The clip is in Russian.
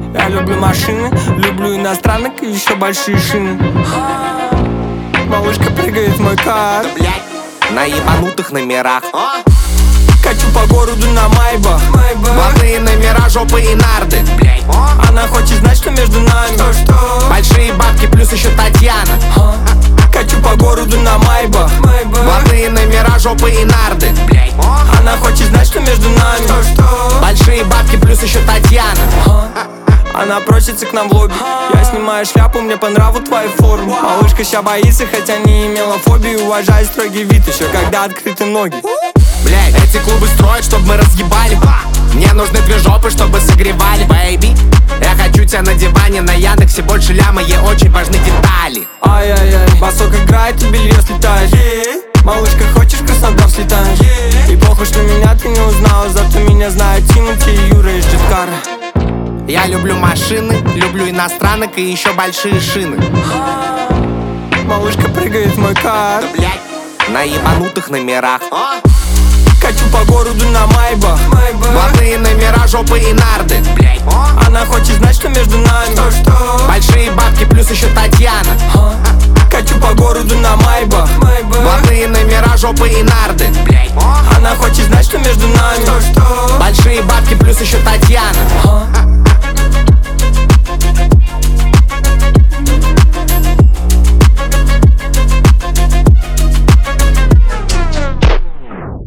Я люблю машины, люблю иностранок и еще большие шины. Малышка прыгает в мой кар, на ебанутых номерах. качу по городу на Майбах. Блатные номера, жопы и нарды. Она хочет знать, что между нами. Большие бабки плюс еще Татьяна. Качу по городу на Майбах. Блатные номера, жопы и нарды. Она хочет знать, что между нами. Большие бабки плюс еще Татьяна. Она просится к нам в лобби. Я снимаю шляпу, мне по нраву твои формы. Малышка ща боится, хотя не имела фобии. Уважаю строгий вид, еще когда открыты ноги. Блять, эти клубы строят, чтобы мы разъебали. Мне нужны две жопы, чтобы согревали. Бэйби, я хочу тебя на диване, на Яндексе больше ляма, ей очень важны детали. Ай-яй-яй, басок играет и белье слетает. Малышка, хочешь в Краснодар слетаешь? И похуй, что меня ты не узнала, зато меня знают Тимати и Юра и ждет кара. Я люблю машины, люблю иностранок и еще большие шины. Малышка прыгает в мой кар, на ебанутых номерах. качу по городу на Майбах. Блатные номера, жопы и нарды. Она хочет знать, что между нами. Большие бабки плюс еще Татьяна. Качу по городу на Майбах. Блатные номера, жопы и нарды. Она хочет знать, что между нами. Большие бабки плюс еще Татьяна.